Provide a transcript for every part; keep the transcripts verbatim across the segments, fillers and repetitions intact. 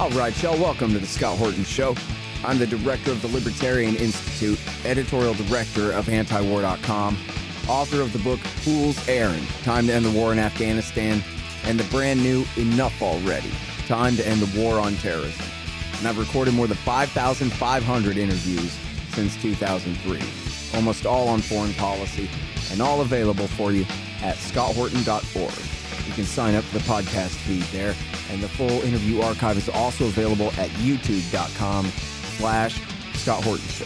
All right, y'all, welcome to the Scott Horton Show. I'm the director of the Libertarian Institute, editorial director of anti war dot com, author of the book Fool's Errand, Time to End the War in Afghanistan, and the brand new Enough Already, Time to End the War on Terrorism. And I've recorded more than five thousand five hundred interviews since two thousand three, almost all on foreign policy, and all available for you at scott horton dot org. You can sign up for the podcast feed there, and the full interview archive is also available at youtube.com slash Scott Horton Show.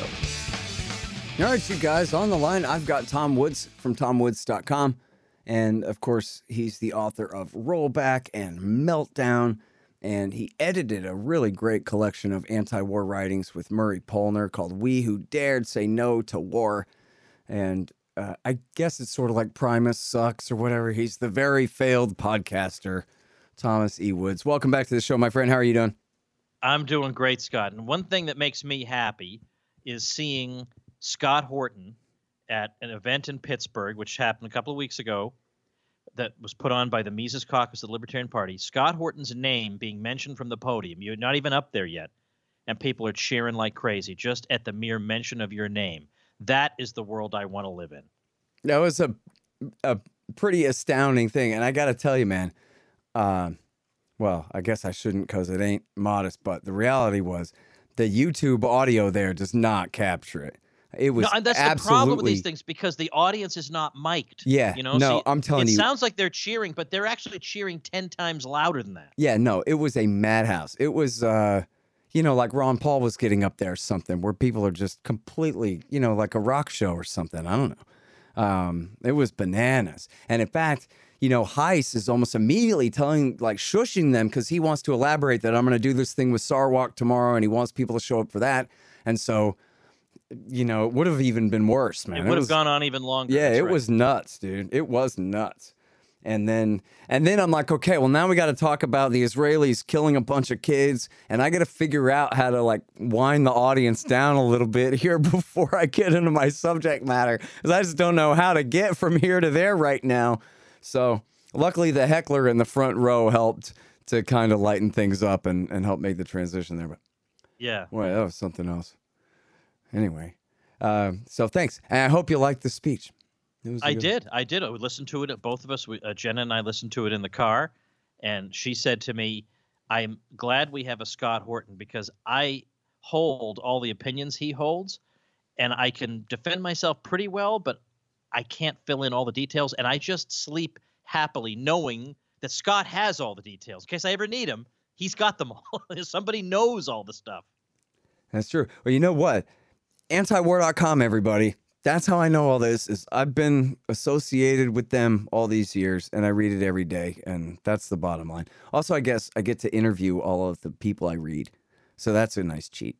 All right, you guys, on the line, I've got Tom Woods from tom woods dot com, and of course, he's the author of Rollback and Meltdown, and he edited a really great collection of anti-war writings with Murray Polner called We Who Dared Say No to War, and Uh, I guess it's sort of like Primus Sucks or whatever. He's the very failed podcaster, Thomas E. Woods. Welcome back to the show, my friend. How are you doing? I'm doing great, Scott. And one thing that makes me happy is seeing Scott Horton at an event in Pittsburgh, which happened a couple of weeks ago, that was put on by the Mises Caucus of the Libertarian Party. Scott Horton's name being mentioned from the podium. You're not even up there yet. And people are cheering like crazy just at the mere mention of your name. That is the world I want to live in. That was a a pretty astounding thing. And I got to tell you, man, uh, well, I guess I shouldn't because it ain't modest, but the reality was the YouTube audio there does not capture it. It was no, and that's absolutely... the problem with these things because the audience is not mic'd. Yeah, you know, no, so I'm telling it you. It sounds like they're cheering, but they're actually cheering ten times louder than that. Yeah, no, it was a madhouse. It was... Uh, You know, like Ron Paul was getting up there or something where people are just completely, you know, like a rock show or something. I don't know. Um, it was bananas. And in fact, you know, Heiss is almost immediately telling, like, shushing them because he wants to elaborate that I'm going to do this thing with Sarwalk tomorrow and he wants people to show up for that. And so, you know, it would have even been worse, man. It would it have was, gone on even longer. Yeah, That's it right. was nuts, dude. It was nuts. And then and then I'm like, okay, well, now we got to talk about the Israelis killing a bunch of kids. And I got to figure out how to, like, wind the audience down a little bit here before I get into my subject matter. Because I just don't know how to get from here to there right now. So luckily, the heckler in the front row helped to kind of lighten things up and, and help make the transition there. But yeah, boy, that was something else. Anyway, uh, so thanks. And I hope you liked the speech. I good... did. I did. I listened to it. Both of us, we, uh, Jenna and I listened to it in the car. And she said to me, I'm glad we have a Scott Horton because I hold all the opinions he holds and I can defend myself pretty well, but I can't fill in all the details. And I just sleep happily knowing that Scott has all the details. In case I ever need him, he's got them all. Somebody knows all the stuff. That's true. Well, you know what? anti war dot com, everybody. That's how I know all this is I've been associated with them all these years and I read it every day. And that's the bottom line. Also, I guess I get to interview all of the people I read. So that's a nice cheat.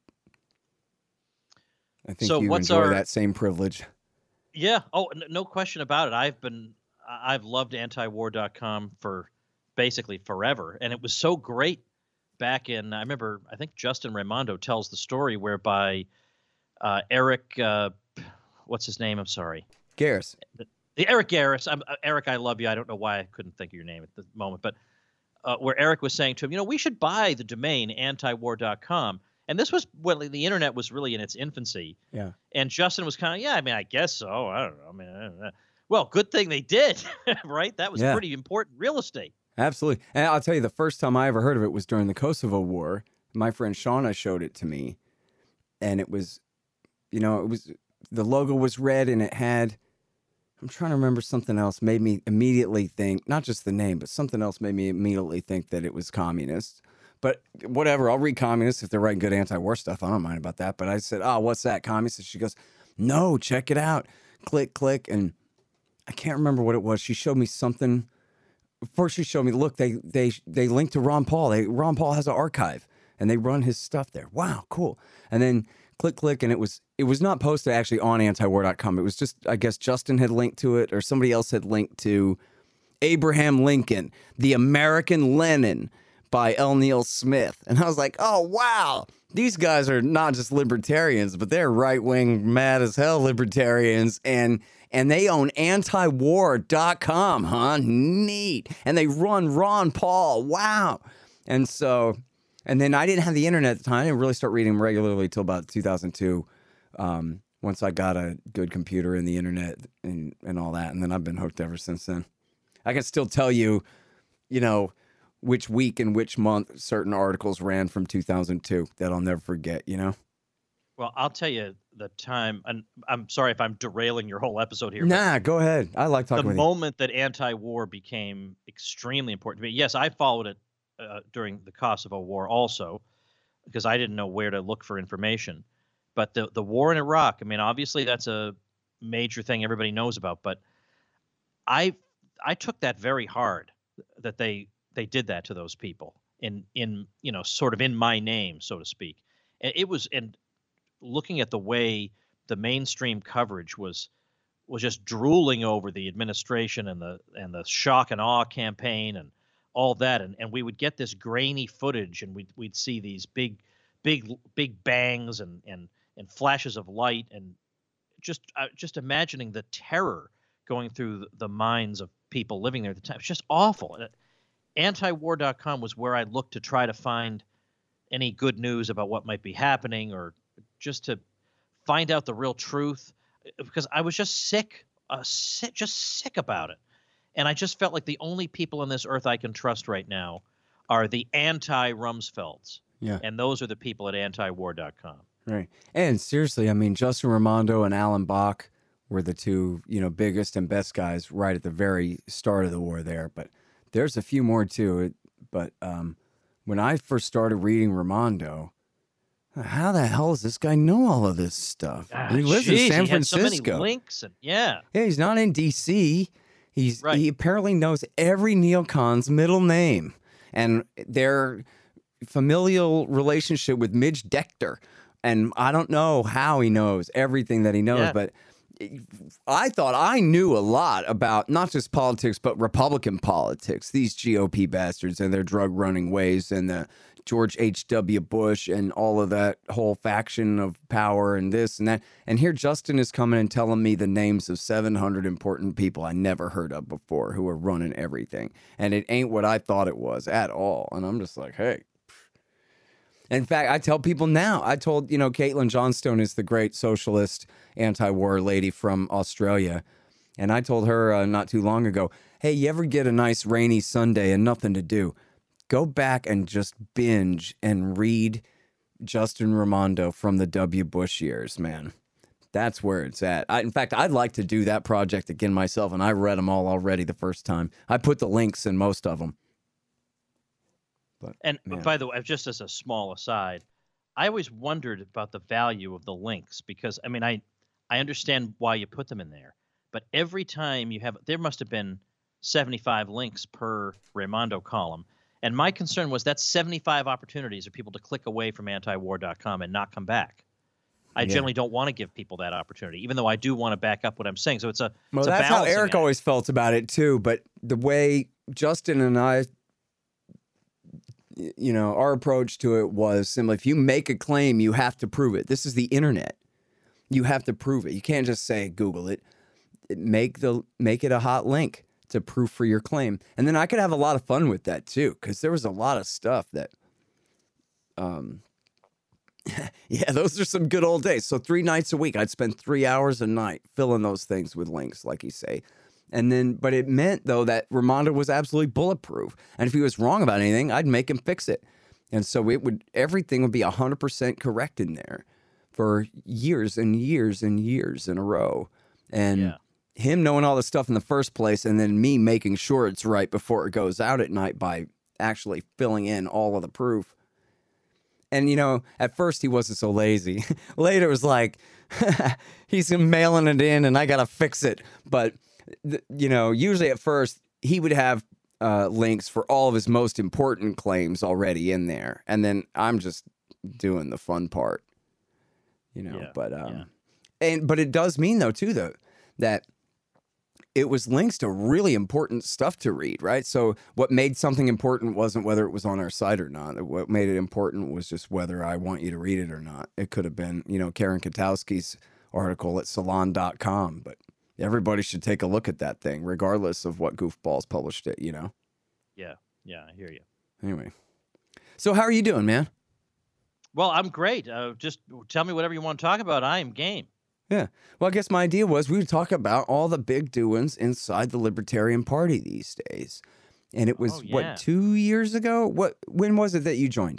I think so you what's enjoy our... that same privilege. Yeah. Oh, no question about it. I've been, I've loved anti war dot com for basically forever. And it was so great back in, I remember, I think Justin Raimondo tells the story whereby uh, Eric, uh, what's his name? I'm sorry. Garris. The, the Eric Garris. I'm, uh, Eric, I love you. I don't know why I couldn't think of your name at the moment, but uh, where Eric was saying to him, you know, we should buy the domain anti war dot com. And this was when well, the internet was really in its infancy. Yeah. And Justin was kind of, yeah, I mean, I guess so. I don't know. I mean, I don't know. Well, good thing they did, right? That was yeah. pretty important real estate. Absolutely. And I'll tell you, the first time I ever heard of it was during the Kosovo War. My friend Shauna showed it to me. And it was, you know, it was... the logo was red and it had, I'm trying to remember something else made me immediately think, not just the name, but something else made me immediately think that it was communist. But whatever, I'll read communists if they're writing good anti-war stuff. I don't mind about that. But I said, oh, what's that, communist? And she goes, no, check it out. Click, click. And I can't remember what it was. She showed me something. First, she showed me, look, they they they linked to Ron Paul. They, Ron Paul has an archive and they run his stuff there. Wow, cool. And then click, click, and it was it was not posted actually on anti war dot com. It was just, I guess Justin had linked to it or somebody else had linked to Abraham Lincoln, the American Lenin by L. Neil Smith. And I was like, oh, wow, these guys are not just libertarians, but they're right-wing, mad as hell libertarians. And and they own anti war dot com, huh? Neat. And they run Ron Paul. Wow. And so And then I didn't have the internet at the time. I didn't really start reading them regularly until about two thousand two. Um, once I got a good computer and the internet and, and all that. And then I've been hooked ever since then. I can still tell you, you know, which week and which month certain articles ran from two thousand two that I'll never forget, you know? Well, I'll tell you the time, and I'm sorry if I'm derailing your whole episode here. Nah, go ahead. I like talking the with moment that anti-war became extremely important to me. Yes, I followed it uh, during the Kosovo War also, because I didn't know where to look for information. But the the war in Iraq, I mean, obviously that's a major thing everybody knows about. But I I took that very hard that they they did that to those people in in you know sort of in my name, so to speak. And it was and looking at the way the mainstream coverage was was just drooling over the administration and the and the shock and awe campaign and all that, and and we would get this grainy footage, and we'd we'd see these big big big bangs and and and flashes of light, and just uh, just imagining the terror going through the minds of people living there at the time. It's just awful. anti war dot com was where I looked to try to find any good news about what might be happening, or just to find out the real truth, because I was just sick, uh, sick, just sick about it. And I just felt like the only people on this earth I can trust right now are the anti-Rumsfelds. Yeah. And those are the people at anti war dot com. Right. And seriously, I mean, Justin Raimondo and Alan Bach were the two, you know, biggest and best guys right at the very start of the war there. But there's a few more too. But um, when I first started reading Raimondo, how the hell does this guy know all of this stuff? Ah, he lives geez, in San he had so Francisco. many links and yeah. Yeah, he's not in D C. He's Right. He apparently knows every neocon's middle name and their familial relationship with Midge Decter. And I don't know how he knows everything that he knows, Yeah. but I thought I knew a lot about not just politics, but Republican politics, these G O P bastards and their drug running ways, and the George H W. Bush and all of that whole faction of power and this and that. And here Justin is coming and telling me the names of seven hundred important people I never heard of before who are running everything. And it ain't what I thought it was at all. And I'm just like, hey. In fact, I tell people now, I told, you know, Caitlin Johnstone is the great socialist anti-war lady from Australia. And I told her uh, not too long ago, hey, you ever get a nice rainy Sunday and nothing to do? Go back and just binge and read Justin Raimondo from the W. Bush years, man. That's where it's at. I, in fact, I'd like to do that project again myself, and I read them all already the first time. I put the links in most of them. But, And man. by the way, just as a small aside, I always wondered about the value of the links, because I mean, I I understand why you put them in there, but every time you have, there must have been seventy-five links per Raimondo column. And my concern was that's seventy-five opportunities for people to click away from anti war dot com and not come back. I Yeah. generally don't want to give people that opportunity, even though I do want to back up what I'm saying. So it's a Well, it's a that's how balancing Eric act. always felt about it too. But the way Justin and I, you know, our approach to it was similar. If you make a claim, you have to prove it. This is the internet. You have to prove it. You can't just say Google it. Make the make it a hot link to proof for your claim. And then I could have a lot of fun with that too, because there was a lot of stuff that, um, yeah, those are some good old days. So three nights a week, I'd spend three hours a night filling those things with links, like you say. And then, but it meant though that Raimondo was absolutely bulletproof. And if he was wrong about anything, I'd make him fix it. And so it would, everything would be a hundred percent correct in there for years and years and years in a row. And Yeah. him knowing all this stuff in the first place, and then me making sure it's right before it goes out at night by actually filling in all of the proof. And, you know, at first he wasn't so lazy. Later it was like, he's mailing it in and I got to fix it. But, th- you know, usually at first he would have uh, links for all of his most important claims already in there. And then I'm just doing the fun part, you know, Yeah, but, um, yeah. and, but it does mean though, too, though, that it was links to really important stuff to read, right? So what made something important wasn't whether it was on our site or not. What made it important was just whether I want you to read it or not. It could have been, you know, Karen Katowski's article at salon dot com, but everybody should take a look at that thing, regardless of what goofballs published it, you know? Yeah. Yeah. I hear you. Anyway. So how are you doing, man? Well, I'm great. Uh, just tell me whatever you want to talk about. I am game. Yeah. Well, I guess my idea was we would talk about all the big doings inside the Libertarian Party these days. And it was, Oh, yeah. what, two years ago? What? When was it that you joined?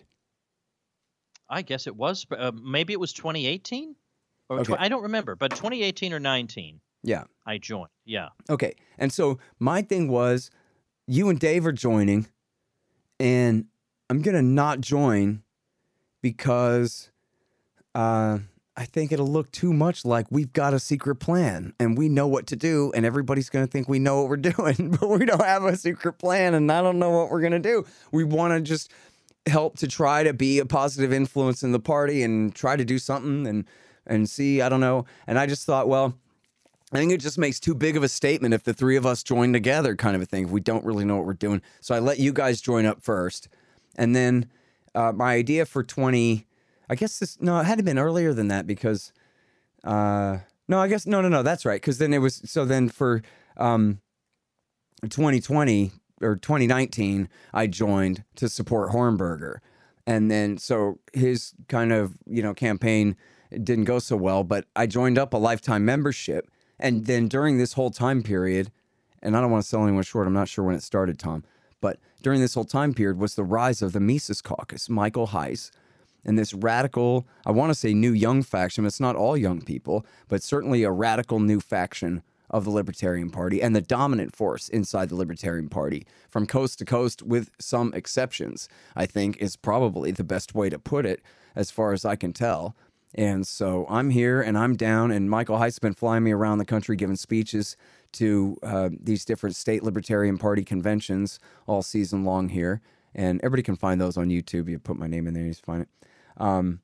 I guess it was. Uh, maybe it was twenty eighteen? Or Okay. tw- I don't remember, but twenty eighteen or nineteen, Yeah. I joined. Yeah. Okay. And so my thing was you and Dave are joining, and I'm going to not join because uh, I think it'll look too much like we've got a secret plan and we know what to do, and everybody's going to think we know what we're doing, but we don't have a secret plan, and I don't know what we're going to do. We want to just help to try to be a positive influence in the party and try to do something and and see, I don't know. And I just thought, well, I think it just makes too big of a statement if the three of us join together, kind of a thing, if we don't really know what we're doing. So I let you guys join up first. And then uh, my idea for twenty, I guess this, no, it had to have been earlier than that because, uh, no, I guess, no, no, no, that's right. Because then it was, so then for um, twenty twenty or twenty nineteen, I joined to support Hornberger. And then, so his kind of, you know, campaign didn't go so well, but I joined up a lifetime membership. And then during this whole time period, and I don't want to sell anyone short, I'm not sure when it started, Tom, but during this whole time period was the rise of the Mises Caucus, Michael Heiss, and this radical, I want to say new young faction. It's not all young people, but certainly a radical new faction of the Libertarian Party and the dominant force inside the Libertarian Party from coast to coast, with some exceptions, I think is probably the best way to put it as far as I can tell. And so I'm here and I'm down, and Michael Heiss has been flying me around the country giving speeches to uh, these different state Libertarian Party conventions all season long here. And everybody can find those on YouTube. You put my name in there, you just find it. Um,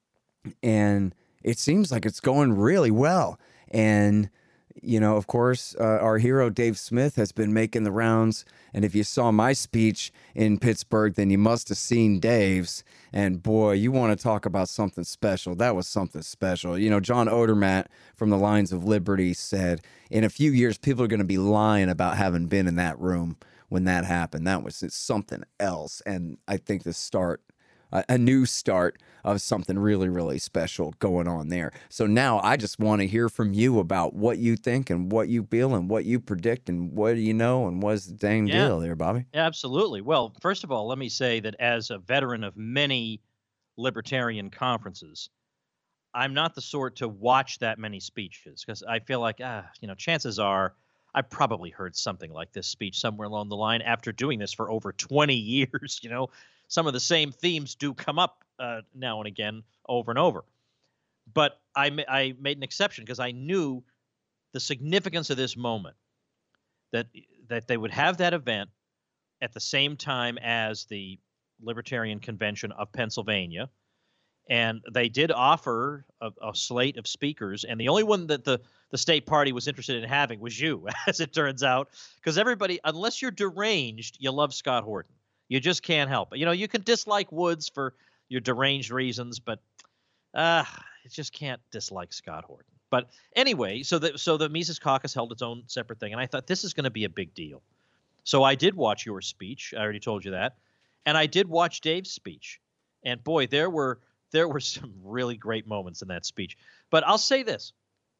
and it seems like it's going really well. And, you know, of course, uh, our hero Dave Smith has been making the rounds. And if you saw my speech in Pittsburgh, then you must have seen Dave's. And boy, you want to talk about something special. That was something special. You know, John Odermatt from the Lions of Liberty said, in a few years, people are going to be lying about having been in that room when that happened. That was something else. And I think the start, uh, a new start of something really, really special going on there. So now I just want to hear from you about what you think and what you feel and what you predict and what do you know and what's the dang Yeah. deal there, Bobby? Absolutely. Well, first of all, let me say that as a veteran of many libertarian conferences, I'm not the sort to watch that many speeches because I feel like, ah, you know, chances are I probably heard something like this speech somewhere along the line after doing this for over twenty years. You know, some of the same themes do come up uh, now and again over and over. But I, ma- I made an exception because I knew the significance of this moment, that that they would have that event at the same time as the Libertarian Convention of Pennsylvania. And they did offer a, a slate of speakers, and the only one that the, the state party was interested in having was you, as it turns out, because everybody, unless you're deranged, you love Scott Horton. You just can't help it. You know, you can dislike Woods for your deranged reasons, but uh, you just can't dislike Scott Horton. But anyway, so the so the Mises Caucus held its own separate thing, and I thought this is going to be a big deal. So I did watch your speech. I already told you that, and I did watch Dave's speech, and boy, there were there were some really great moments in that speech. But I'll say this: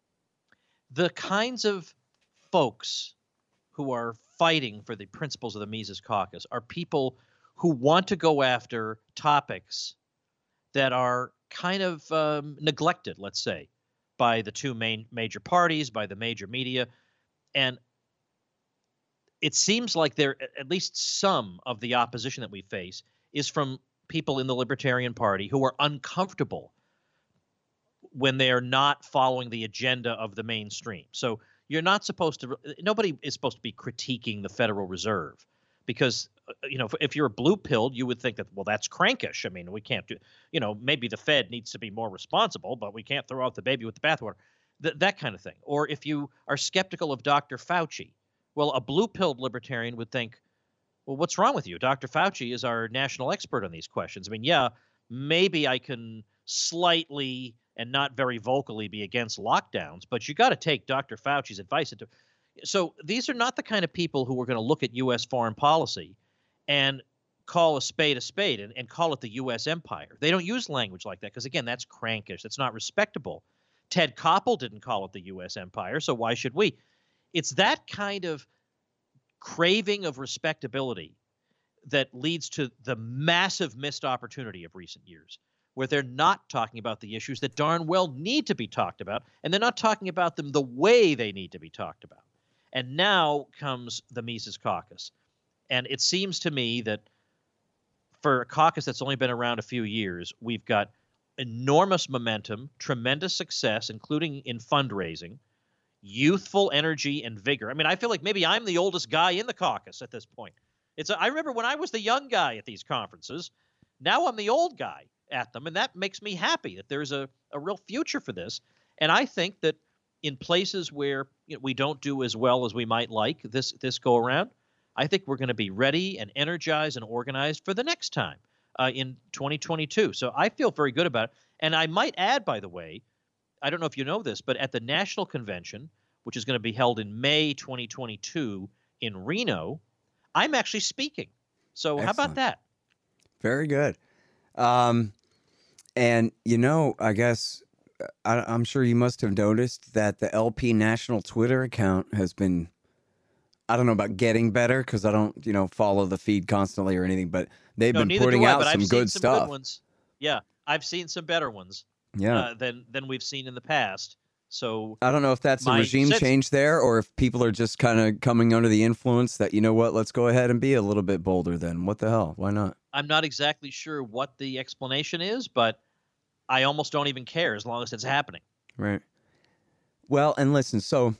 the kinds of folks who are fighting for the principles of the Mises Caucus are people who want to go after topics that are kind of um, neglected, let's say, by the two main major parties, by the major media. And it seems like there, at least some of the opposition that we face is from people in the Libertarian Party who are uncomfortable when they are not following the agenda of the mainstream. So you're not supposed to, nobody is supposed to be critiquing the Federal Reserve because, you know, if, if you're a blue pilled, you would think that, well, that's crankish. I mean, we can't do, you know, maybe the Fed needs to be more responsible, but we can't throw out the baby with the bathwater, Th- that kind of thing. Or if you are skeptical of Doctor Fauci, well, a blue pilled libertarian would think, well, what's wrong with you? Doctor Fauci is our national expert on these questions. I mean, yeah, maybe I can slightly and not very vocally be against lockdowns, but you got to take Doctor Fauci's advice into. So these are not the kind of people who are going to look at U S foreign policy and call a spade a spade and, and call it the U S empire. They don't use language like that because, again, that's crankish. That's not respectable. Ted Koppel didn't call it the U S empire, so why should we? It's that kind of craving of respectability that leads to the massive missed opportunity of recent years, where they're not talking about the issues that darn well need to be talked about, and they're not talking about them the way they need to be talked about. And now comes the Mises Caucus. And it seems to me that for a caucus that's only been around a few years, we've got enormous momentum, tremendous success, including in fundraising, youthful energy and vigor. I mean, I feel like maybe I'm the oldest guy in the caucus at this point. It's a, I remember when I was the young guy at these conferences. Now I'm the old guy at them, and that makes me happy that there's a, a real future for this. And I think that in places where you know, we don't do as well as we might like this this go around, I think we're going to be ready and energized and organized for the next time uh, in twenty twenty-two. So I feel very good about it. And I might add, by the way, I don't know if you know this, but at the National Convention, which is going to be held in May twenty twenty-two in Reno, I'm actually speaking. So Excellent. How about that? Very good. Um, and, you know, I guess I, I'm sure you must have noticed that the L P National Twitter account has been, I don't know about getting better because I don't, you know, follow the feed constantly or anything, but they've no, been putting I, out some I've good some stuff. Good ones. Yeah, I've seen some better ones. Yeah. Uh, than than we've seen in the past. So I don't know if that's a my, regime since, change there or if people are just kind of coming under the influence that, you know what, let's go ahead and be a little bit bolder then. What the hell? Why not? I'm not exactly sure what the explanation is, but I almost don't even care as long as it's happening. Right. Well, and listen, so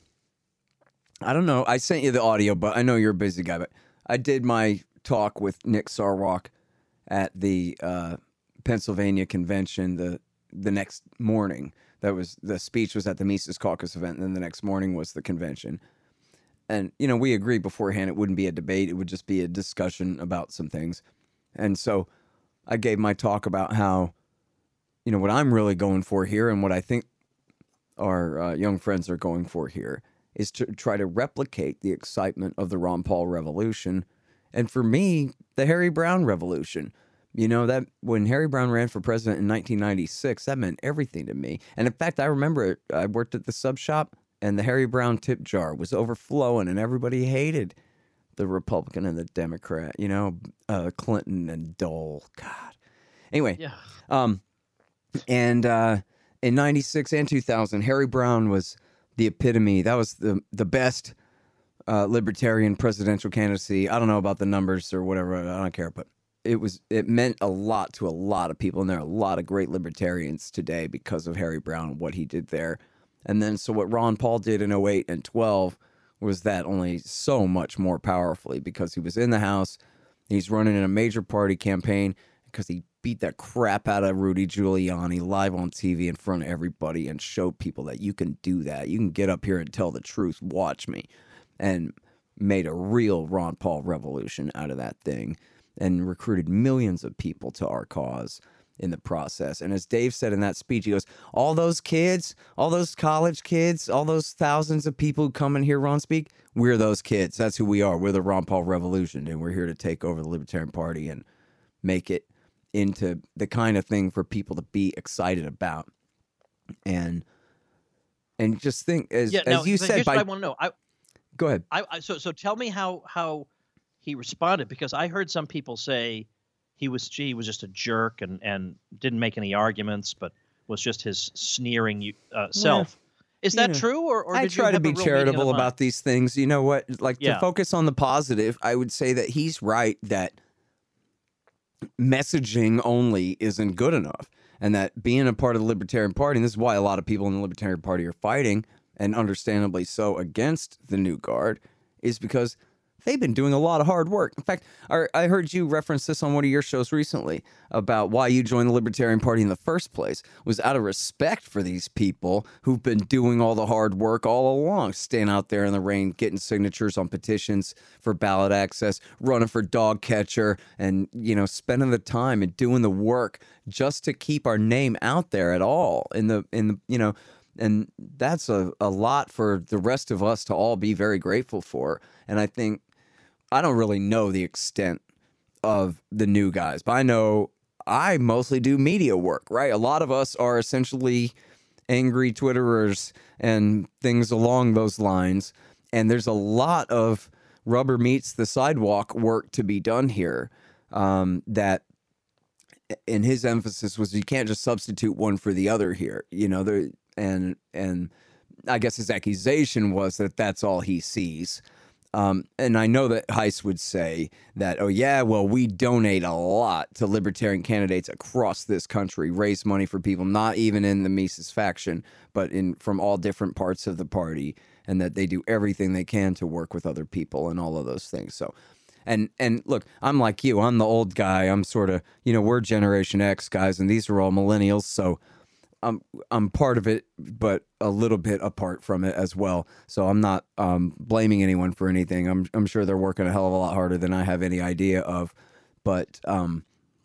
I don't know. I sent you the audio, but I know you're a busy guy, but I did my talk with Nick Sarwark at the uh, Pennsylvania convention the the next morning. That was the speech was at the Mises Caucus event, and then the next morning was the convention. And, you know, we agreed beforehand it wouldn't be a debate. It would just be a discussion about some things. And so I gave my talk about how, you know, what I'm really going for here and what I think our uh, young friends are going for here is to try to replicate the excitement of the Ron Paul revolution. And for me, the Harry Browne revolution. You know, that when Harry Browne ran for president in nineteen ninety-six, that meant everything to me. And in fact, I remember I worked at the sub shop and the Harry Browne tip jar was overflowing and everybody hated the Republican and the Democrat, you know, uh, Clinton and Dole. God. Anyway, yeah. um, and uh, in ninety-six and two thousand, Harry Browne was the epitome. That was the, the best uh, libertarian presidential candidacy. I don't know about the numbers or whatever. I don't care, but it was it meant a lot to a lot of people, and there are a lot of great libertarians today because of Harry Browne and what he did there. And then so what Ron Paul did in oh eight and twelve was that only so much more powerfully because he was in the House, he's running in a major party campaign because he beat that crap out of Rudy Giuliani live on T V in front of everybody and showed people that you can do that. You can get up here and tell the truth. Watch me. And made a real Ron Paul revolution out of that thing. And recruited millions of people to our cause in the process. And as Dave said in that speech, he goes, all those kids, all those college kids, all those thousands of people who come and hear Ron speak, we're those kids. That's who we are. We're the Ron Paul Revolution, and we're here to take over the Libertarian Party and make it into the kind of thing for people to be excited about. And and just think, as, yeah, as now, you said, here's by, what I want to know. I, go ahead. I, I, so so tell me how how he responded, because I heard some people say he was gee, he was just a jerk and, and didn't make any arguments, but was just his sneering uh, self. Yeah, Is that know, true, or, or I did try you to have be a real charitable meeting of the about mind? these things. You know what? Like Yeah. to focus on the positive, I would say that he's right that messaging only isn't good enough, and that being a part of the Libertarian Party, and this is why a lot of people in the Libertarian Party are fighting, and understandably so, against the New Guard, is because they've been doing a lot of hard work. In fact, I I heard you reference this on one of your shows recently about why you joined the Libertarian Party in the first place was out of respect for these people who've been doing all the hard work all along, staying out there in the rain, getting signatures on petitions for ballot access, running for dog catcher, and, you know, spending the time and doing the work just to keep our name out there at all in the, in the, you know, and that's a, a lot for the rest of us to all be very grateful for. And I think, I don't really know the extent of the new guys, but I know I mostly do media work, right? A lot of us are essentially angry Twitterers and things along those lines. And there's a lot of rubber meets the sidewalk work to be done here. Um, that, and his emphasis was you can't just substitute one for the other here, you know. There and and I guess his accusation was that that's all he sees. Um, and I know that Heiss would say that, oh, yeah, well, we donate a lot to libertarian candidates across this country, raise money for people, not even in the Mises faction, but in from all different parts of the party, and that they do everything they can to work with other people and all of those things. So, and and look, I'm like you. I'm the old guy. I'm sort of, you know, we're Generation X guys, and these are all millennials. So I'm I'm part of it, but a little bit apart from it as well. So I'm not um, blaming anyone for anything. I'm I'm sure they're working a hell of a lot harder than I have any idea of. But um,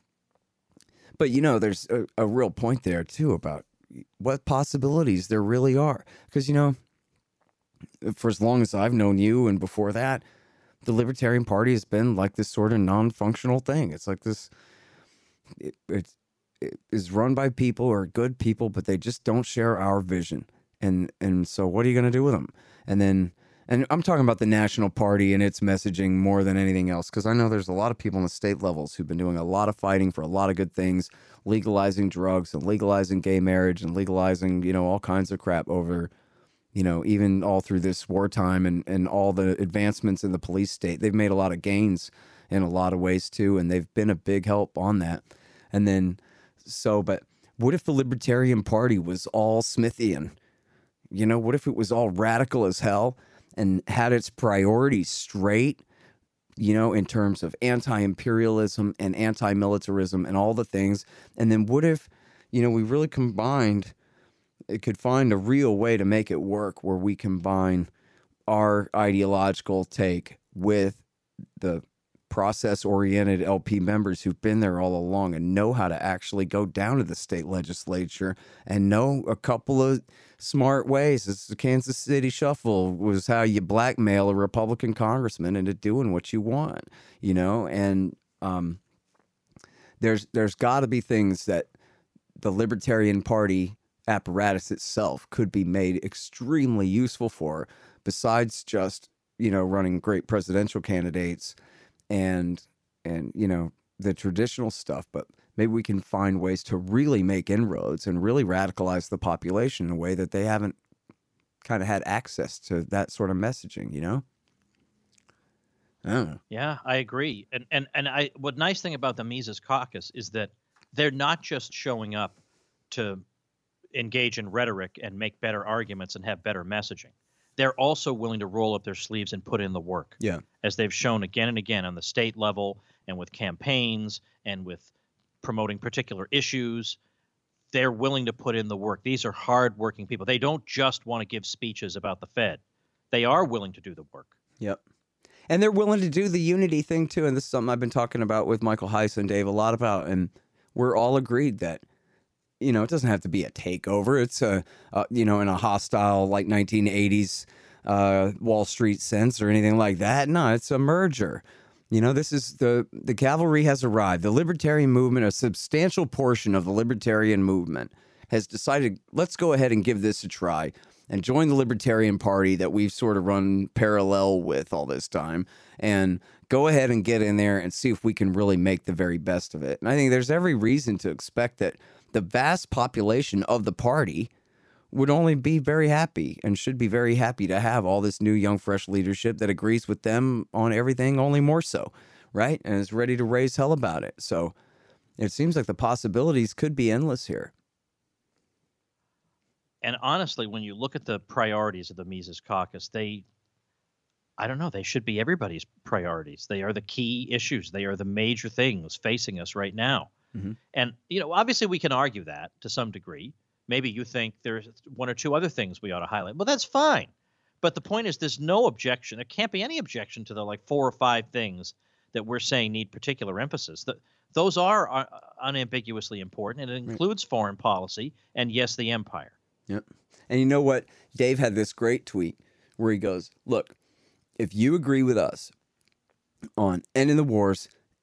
but you know, there's a, a real point there too about what possibilities there really are. Because you know, for as long as I've known you and before that, the Libertarian Party has been like this sort of non-functional thing. It's like this. It, it's. is run by people who are good people, but they just don't share our vision. And and so what are you going to do with them? And then, and I'm talking about the National Party and its messaging more than anything else, because I know there's a lot of people on the state levels who've been doing a lot of fighting for a lot of good things, legalizing drugs and legalizing gay marriage and legalizing, you know, all kinds of crap over, you know, even all through this wartime and, and all the advancements in the police state. They've made a lot of gains in a lot of ways too, and they've been a big help on that. And then, So, but what if the Libertarian Party was all Smithian? You know, what if it was all radical as hell and had its priorities straight, you know, in terms of anti-imperialism and anti-militarism and all the things? And then what if, you know, we really combined, it could find a real way to make it work where we combine our ideological take with the process-oriented L P members who've been there all along and know how to actually go down to the state legislature and know a couple of smart ways. It's the Kansas City Shuffle was how you blackmail a Republican congressman into doing what you want, you know? And um, there's there's got to be things that the Libertarian Party apparatus itself could be made extremely useful for, besides just, you know, running great presidential candidates and and you know, the traditional stuff. But maybe we can find ways to really make inroads and really radicalize the population in a way that they haven't kind of had access to that sort of messaging, you know? I don't know. Yeah, I agree. And and and I what nice thing about the Mises Caucus is that they're not just showing up to engage in rhetoric and make better arguments and have better messaging. They're also willing to roll up their sleeves and put in the work. Yeah. As they've shown again and again on the state level and with campaigns and with promoting particular issues. They're willing to put in the work. These are hardworking people. They don't just want to give speeches about the Fed. They are willing to do the work. Yep. And they're willing to do the unity thing too. And this is something I've been talking about with Michael Heiss and Dave a lot about. And we're all agreed that, you know, it doesn't have to be a takeover. It's a, uh, you know, in a hostile like nineteen eighties uh, Wall Street sense or anything like that. No, it's a merger. You know, this is the the cavalry has arrived. The libertarian movement, a substantial portion of the libertarian movement, has decided, let's go ahead and give this a try and join the Libertarian Party that we've sort of run parallel with all this time, and go ahead and get in there and see if we can really make the very best of it. And I think there's every reason to expect that the vast population of the party would only be very happy and should be very happy to have all this new, young, fresh leadership that agrees with them on everything, only more so, right? And is ready to raise hell about it. So it seems like the possibilities could be endless here. And honestly, when you look at the priorities of the Mises Caucus, they, I don't know, they should be everybody's priorities. They are the key issues. They are the major things facing us right now. Mm-hmm. And, you know, obviously we can argue that to some degree. Maybe you think there's one or two other things we ought to highlight. Well, that's fine. But the point is there's no objection. There can't be any objection to the like four or five things that we're saying need particular emphasis. The, those are uh, unambiguously important, and it includes right. foreign policy and, yes, the empire. Yep. And you know what? Dave had this great tweet where he goes, look, if you agree with us on ending the wars,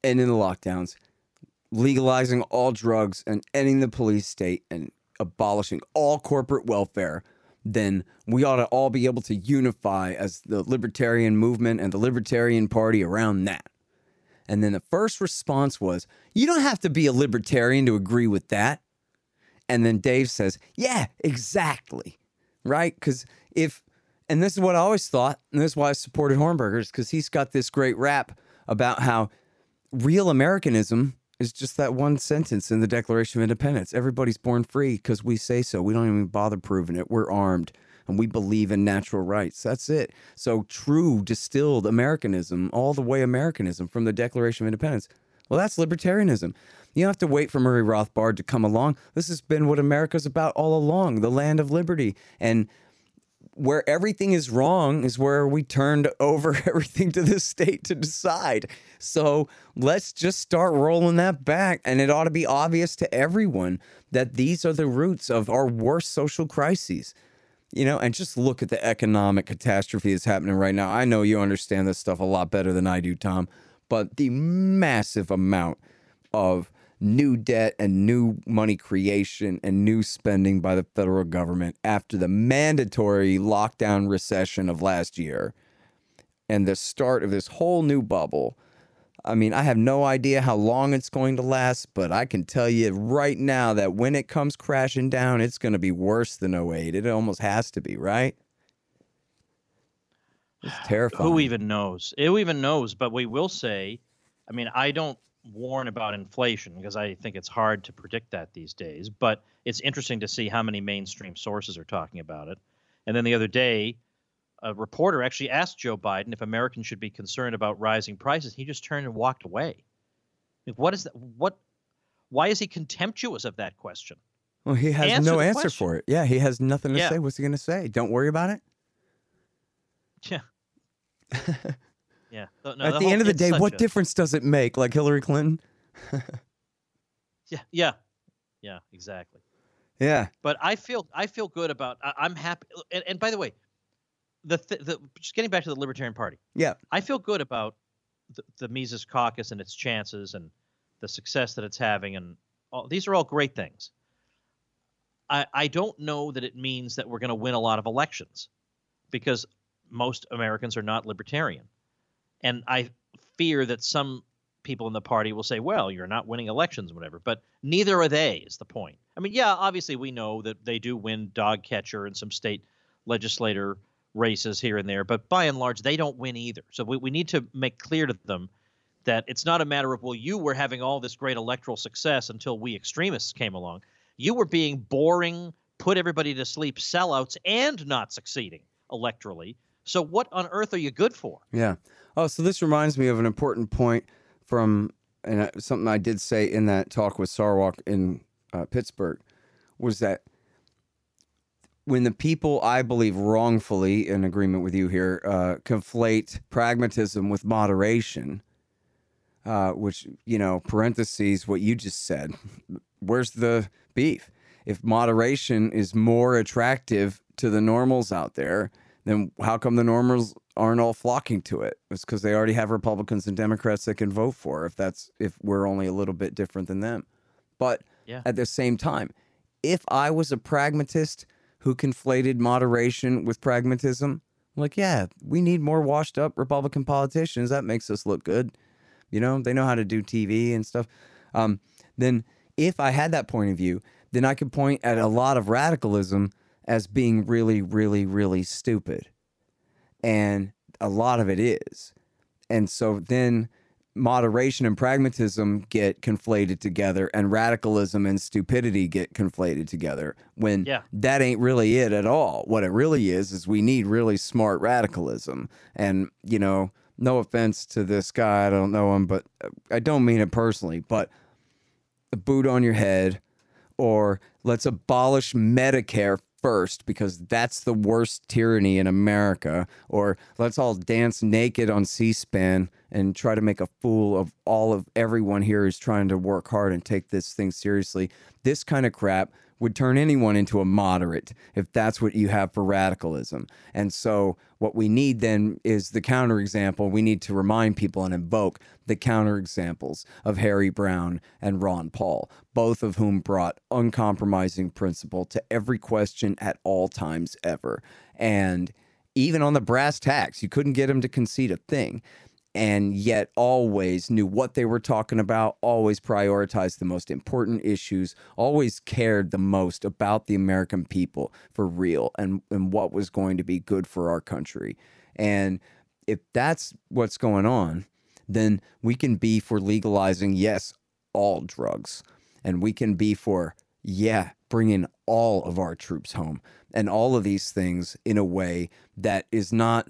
ending the lockdowns, legalizing all drugs, and ending the police state, and abolishing all corporate welfare, then we ought to all be able to unify as the libertarian movement and the Libertarian Party around that. And then the first response was, you don't have to be a libertarian to agree with that. And then Dave says, yeah, exactly. Right? Because if, and this is what I always thought, and this is why I supported Hornberger's, because he's got this great rap about how real Americanism is just that one sentence in the Declaration of Independence. Everybody's born free because we say so. We don't even bother proving it. We're armed and we believe in natural rights. That's it. So true distilled Americanism, all the way Americanism from the Declaration of Independence. Well, that's libertarianism. You don't have to wait for Murray Rothbard to come along. This has been what America's about all along, the land of liberty. And where everything is wrong is where we turned over everything to the state to decide. So let's just start rolling that back. And it ought to be obvious to everyone that these are the roots of our worst social crises. You know, and just look at the economic catastrophe that's happening right now. I know you understand this stuff a lot better than I do, Tom, but the massive amount of new debt and new money creation and new spending by the federal government after the mandatory lockdown recession of last year and the start of this whole new bubble. I mean, I have no idea how long it's going to last, but I can tell you right now that when it comes crashing down, it's going to be worse than oh eight. It almost has to be, right? It's terrifying. Who even knows? Who even knows? But we will say, I mean, I don't warn about inflation because I think it's hard to predict that these days, but it's interesting to see how many mainstream sources are talking about it. And then the other day, a reporter actually asked Joe Biden if Americans should be concerned about rising prices. He just turned and walked away. Like, what is that? What? Why is he contemptuous of that question? Well, he has Answer no the answer question. for it. Yeah, he has nothing to Yeah. say. What's he going to say? Don't worry about it? Yeah. Yeah. No, no, At the whole- end of the it's day, such what a- difference does it make? Like Hillary Clinton? Yeah. Yeah. Yeah. Exactly. Yeah. But I feel I feel good about. I, I'm happy. And, and by the way, the, th- the just getting back to the Libertarian Party, Yeah. I feel good about the, the Mises Caucus and its chances and the success that it's having, and all, these are all great things. I I don't know that it means that we're going to win a lot of elections, because most Americans are not libertarian, and I fear that some people in the party will say, well, you're not winning elections, whatever, but neither are they, is the point. I mean, yeah, obviously we know that they do win dog catcher and some state legislator races here and there, but by and large, they don't win either. So we, we need to make clear to them that it's not a matter of, well, you were having all this great electoral success until we extremists came along. You were being boring, put everybody to sleep sellouts and not succeeding electorally. So what on earth are you good for? Yeah. Oh, so this reminds me of an important point from and uh, something I did say in that talk with Sarwalk in uh, Pittsburgh, was that when the people, I believe wrongfully, in agreement with you here, uh, conflate pragmatism with moderation, uh, which, you know, parentheses, what you just said, where's the beef? If moderation is more attractive to the normals out there, then how come the normals aren't all flocking to it? It's because they already have Republicans and Democrats that can vote for, if that's if we're only a little bit different than them. But Yeah. at the same time, if I was a pragmatist who conflated moderation with pragmatism, like, yeah, we need more washed up Republican politicians. That makes us look good. You know, they know how to do T V and stuff. Um, then if I had that point of view, then I could point at a lot of radicalism as being really, really, really stupid. And a lot of it is. And so then moderation and pragmatism get conflated together, and radicalism and stupidity get conflated together, when Yeah. that ain't really it at all. What it really is, is we need really smart radicalism. And, you know, no offense to this guy, I don't know him, but I don't mean it personally, but a boot on your head, or let's abolish Medicare first because that's the worst tyranny in America, or let's all dance naked on C-SPAN and try to make a fool of all of everyone here who's trying to work hard and take this thing seriously. This kind of crap would turn anyone into a moderate if that's what you have for radicalism. And so what we need then is the counterexample. We need to remind people and invoke the counterexamples of Harry Brown and Ron Paul, both of whom brought uncompromising principle to every question at all times ever. And even on the brass tacks, you couldn't get them to concede a thing. And yet always knew what they were talking about, always prioritized the most important issues, always cared the most about the American people for real and, and what was going to be good for our country. And if that's what's going on, then we can be for legalizing, yes, all drugs. And we can be for, yeah, bringing all of our troops home and all of these things in a way that is not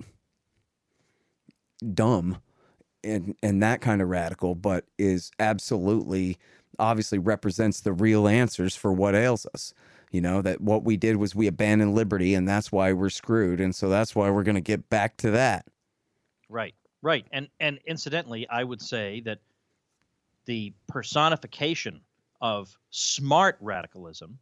dumb and and that kind of radical, but is absolutely, obviously represents the real answers for what ails us. You know, that what we did was we abandoned liberty, and that's why we're screwed. And so that's why we're going to get back to that. Right, right. And and incidentally, I would say that the personification of smart radicalism,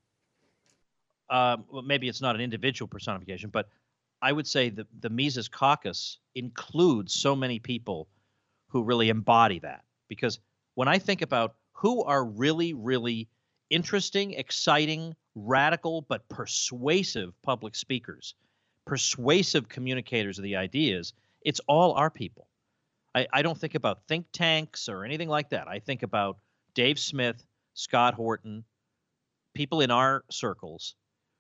um, well, maybe it's not an individual personification, but I would say that the Mises Caucus includes so many people who really embody that. Because when I think about who are really, really interesting, exciting, radical, but persuasive public speakers, persuasive communicators of the ideas, it's all our people. I, I don't think about think tanks or anything like that. I think about Dave Smith, Scott Horton, people in our circles.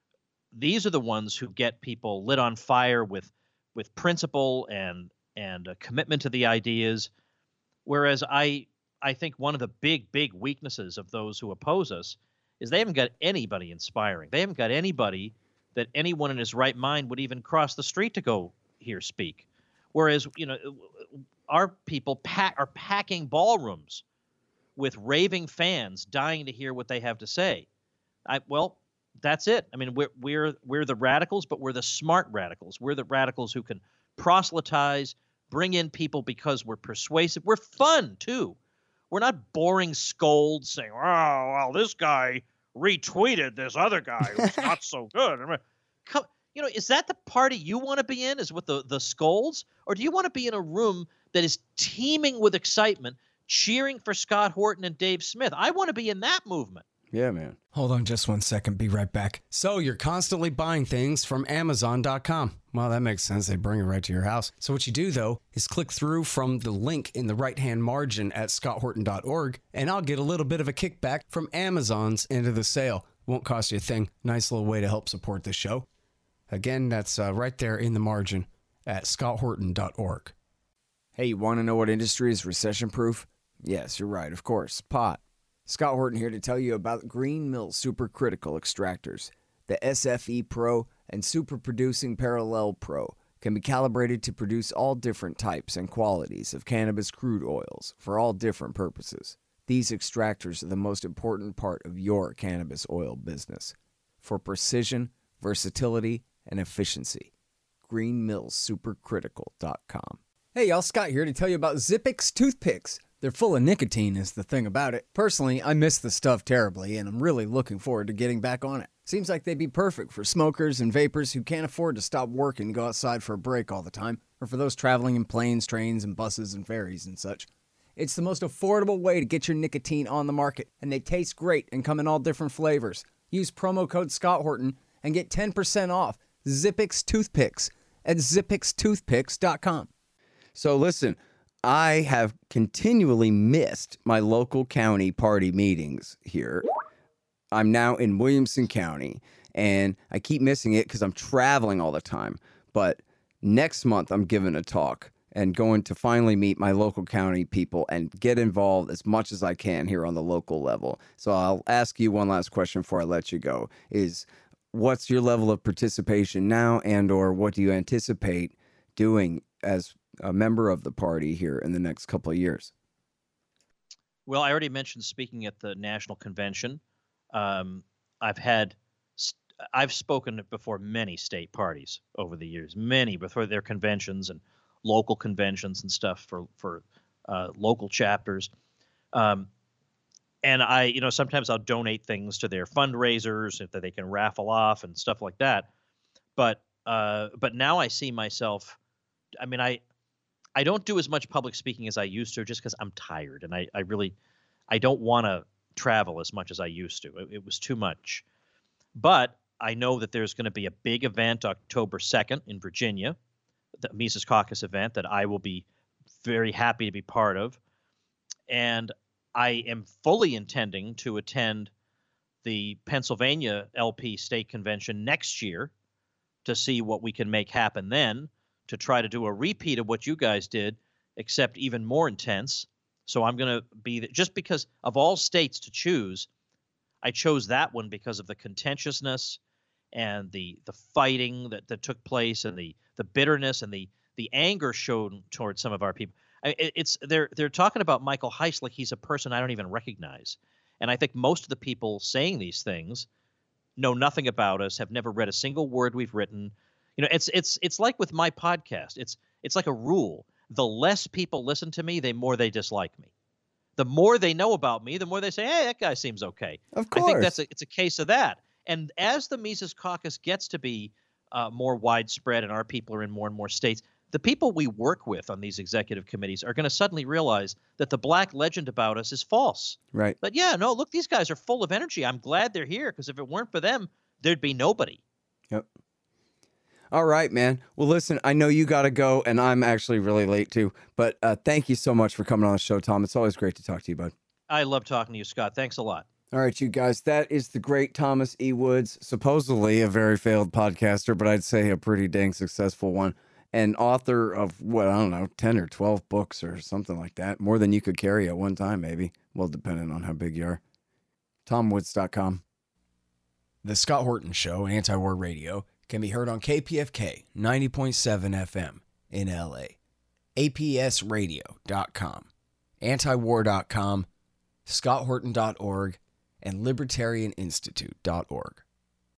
These are the ones who get people lit on fire with with principle and and a commitment to the ideas. Whereas I I think one of the big, big weaknesses of those who oppose us is they haven't got anybody inspiring. They haven't got anybody that anyone in his right mind would even cross the street to go hear speak. Whereas, you know, our people pack, are packing ballrooms with raving fans dying to hear what they have to say. I, well, that's it. I mean, we're we're we're the radicals, but we're the smart radicals. We're the radicals who can proselytize, bring in people because we're persuasive. We're fun too. We're not boring scolds saying, "Oh, well, this guy retweeted this other guy who's not so good." Come, you know, is that the party you want to be in? Is with the the scolds, or do you want to be in a room that is teeming with excitement, cheering for Scott Horton and Dave Smith? I want to be in that movement. Yeah, man. Hold on just one second. Be right back. So you're constantly buying things from Amazon dot com. Well, that makes sense. They bring it right to your house. So what you do, though, is click through from the link in the right-hand margin at scott horton dot org, and I'll get a little bit of a kickback from Amazon's end of the sale. Won't cost you a thing. Nice little way to help support the show. Again, that's uh, right there in the margin at scott horton dot org. Hey, you want to know what industry is recession-proof? Yes, you're right, of course. Pot. Scott Horton here to tell you about Green Mill Supercritical Extractors. The S F E Pro and Super Producing Parallel Pro can be calibrated to produce all different types and qualities of cannabis crude oils for all different purposes. These extractors are the most important part of your cannabis oil business for precision, versatility, and efficiency. green mills supercritical dot com. Hey y'all, Scott here to tell you about Zippix toothpicks. They're full of nicotine is the thing about it. Personally, I miss the stuff terribly, and I'm really looking forward to getting back on it. Seems like they'd be perfect for smokers and vapors who can't afford to stop work and go outside for a break all the time, or for those traveling in planes, trains, and buses and ferries and such. It's the most affordable way to get your nicotine on the market, and they taste great and come in all different flavors. Use promo code Scott Horton and get ten percent off Zippix Toothpicks at zippix toothpicks dot com. So listen, I have continually missed my local county party meetings here. I'm now in Williamson County, and I keep missing it because I'm traveling all the time. But next month, I'm giving a talk and going to finally meet my local county people and get involved as much as I can here on the local level. So I'll ask you one last question before I let you go, is what's your level of participation now, and or what do you anticipate doing as a member of the party here in the next couple of years? Well, I already mentioned speaking at the national convention. Um, I've had, I've spoken before many state parties over the years, many before their conventions and local conventions and stuff for for uh, local chapters. Um, and I, you know, sometimes I'll donate things to their fundraisers that they can raffle off and stuff like that. But uh, but now I see myself. I mean, I I don't do as much public speaking as I used to, just because I'm tired, and I I really I don't want to travel as much as I used to. It, it was too much. But I know that there's going to be a big event October second in Virginia, the Mises Caucus event that I will be very happy to be part of. And I am fully intending to attend the Pennsylvania L P state convention next year to see what we can make happen then, to try to do a repeat of what you guys did, except even more intense. So I'm going to be, just because of all states to choose, I chose that one because of the contentiousness and the the fighting that, that took place, and the the bitterness and the the anger shown towards some of our people. I, it, it's they're they're talking about Michael Heise like he's a person I don't even recognize, and I think most of the people saying these things know nothing about us, have never read a single word we've written. You know, it's it's it's like with my podcast. It's it's like a rule. The less people listen to me, the more they dislike me. The more they know about me, the more they say, "Hey, that guy seems okay." Of course. I think that's a, it's a case of that. And as the Mises Caucus gets to be uh, more widespread and our people are in more and more states, the people we work with on these executive committees are going to suddenly realize that the black legend about us is false. Right. But yeah, no, look, these guys are full of energy. I'm glad they're here, because if it weren't for them, there'd be nobody. Yep. All right, man. Well, listen, I know you got to go, and I'm actually really late too. But uh, thank you so much for coming on the show, Tom. It's always great to talk to you, bud. I love talking to you, Scott. Thanks a lot. All right, you guys, that is the great Thomas E. Woods, supposedly a very failed podcaster, but I'd say a pretty dang successful one, and author of, what, I don't know, ten or twelve books or something like that, more than you could carry at one time, maybe. Well, depending on how big you are. tom woods dot com. The Scott Horton Show, Anti-War Radio, can be heard on K P F K ninety point seven F M in L A, A P S radio dot com, antiwar dot com, scott horton dot org, and libertarian institute dot org.